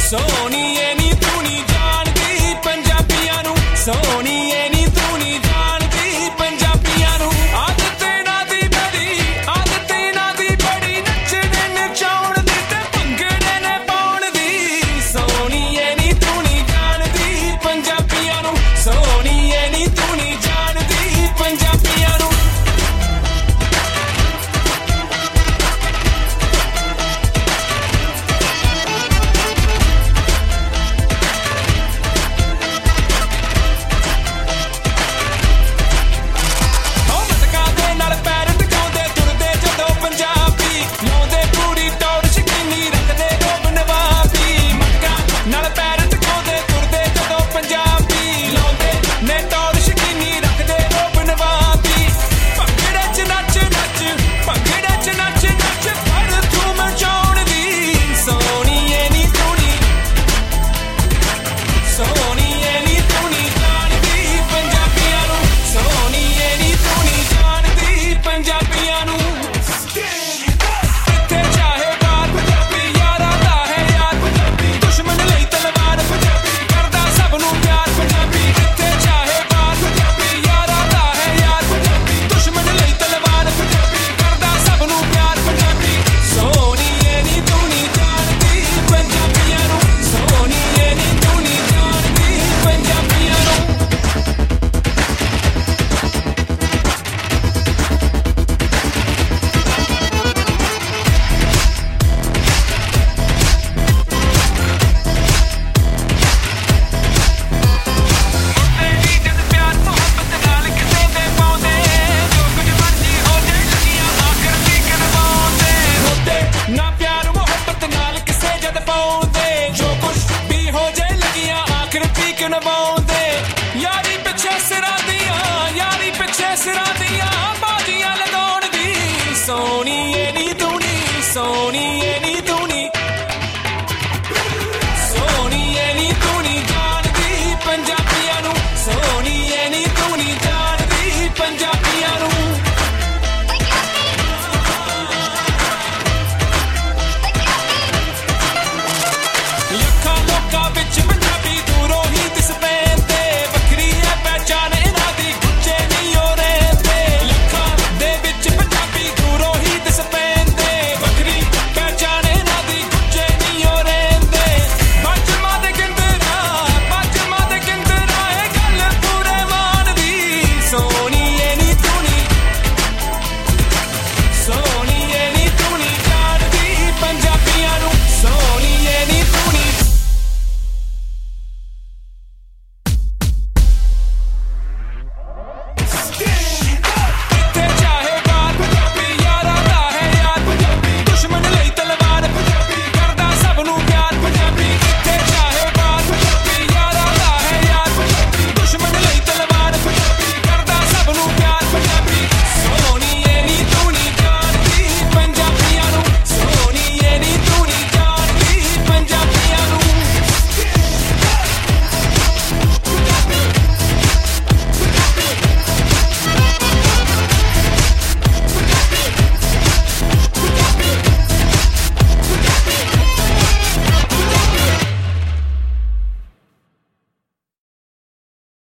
ਸੋਹਣੀਏ ਨੀ ਤੂੰ ਨੀ ਜਾਣਦੀ ਪੰਜਾਬੀਆਂ ਨੂੰ ਸੋਹਣੀਏ ਨੀ ਤੂੰ ਨੀ ਜਾਣਦੀ ਪੰਜਾਬੀਆਂ ਨੂੰ ਆਦਤ ਇਹਨਾਂ ਦੀ ਬੜੀ ਨੱਚਦੇ ਨਚਾਉਣ ਦੀ ਤੇ ਭੰਗੜੇ ਨੇ ਪਾਉਣ ਦੀ ਸੋਹਣੀਏ ਨੀ ਤੂੰ ਨੀ ਜਾਣਦੀ ਪੰਜਾਬੀਆਂ ਨੂੰ ਸੋਹਣੀਏ ਨੀ ਤੂੰ ਨੀ ਜਾਣਦੀ ਪੰਜਾਬੀਆਂ ਨੂੰ ਯਾਰੀ ਪਿੱਛੇ ਸਿਰਾਂ ਦੀਆਂ ਬਾਜੀਆਂ ਲਗਾਉਣ ਦੀ ਸੋਹਣੀਏ ਨੀ ਤੂੰ ਨੀ ਸੋਹਣੀਏ